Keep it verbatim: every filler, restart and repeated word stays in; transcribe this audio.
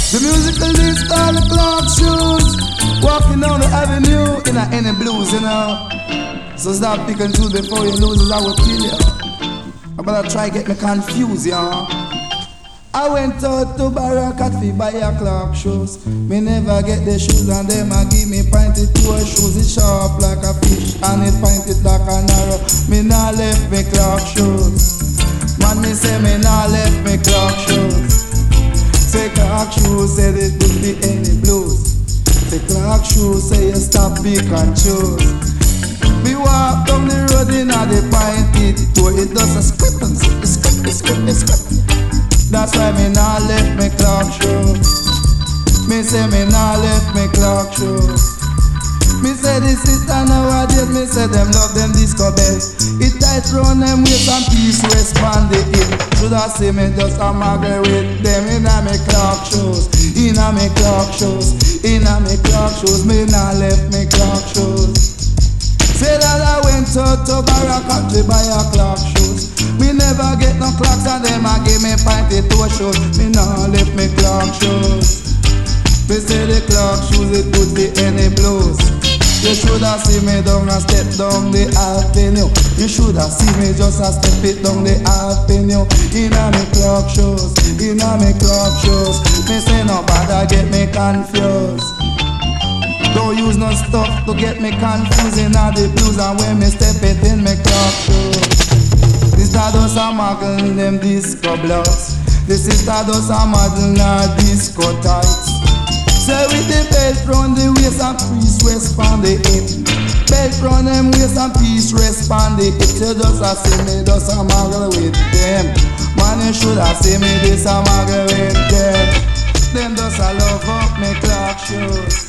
The musical is called the Clark shoes. Walking down the avenue in a any blues, you know. So stop pick and choose before you lose, I will kill you. I better try get me confused, y'all. I went out to Barakat fi buy a Clark shoes. Me never get the shoes and them a give me pointed toe shoes. It sharp like a fish and it pointed like an arrow. Me nah left me Clark shoes. Man, me say me nah left me Clark shoes. Say Clark shoes said it would be any blues. Say Clark shoes say you stop big and choose. Me walk down the road in a the pointed toe. It does a script and script, script, script, script. That's why me nah left me Clark shoes. Me say me nah left me Clark shoes. Me say this is nowadays, me say them love them disco bells. It tight round them waist and piece respond the hip. Should I say me just a maggle with them in a me Clark shoes. In a me Clark shoes. In a me Clark shoes. Me nah left me Clark shoes. Say that I went out to Barakat to buy a Clark shoes. Me never get no clocks and them a give me pointed toe shoes. Me nah left me Clark shoes. Me say the Clark shoes it could be any blues. You shoulda see me down and step down the avenue. You shoulda see me just a step it down the avenue. Inna me Clark shoes, inna me Clark shoes. Me say no bother get me confused. Don't use no stuff to get me confused inna the blues. And when me step it in me Clark shoes. This sister does a muggle them disco blouse. The sister does a model her disco tights. Say with the belt round the waist and piece rest on the hip. Belt round them waist and piece rest on the hip. You just a see me does a muggle with them. Man, you should have seen me this a muggle with them. Them does a love up me Clark shoes.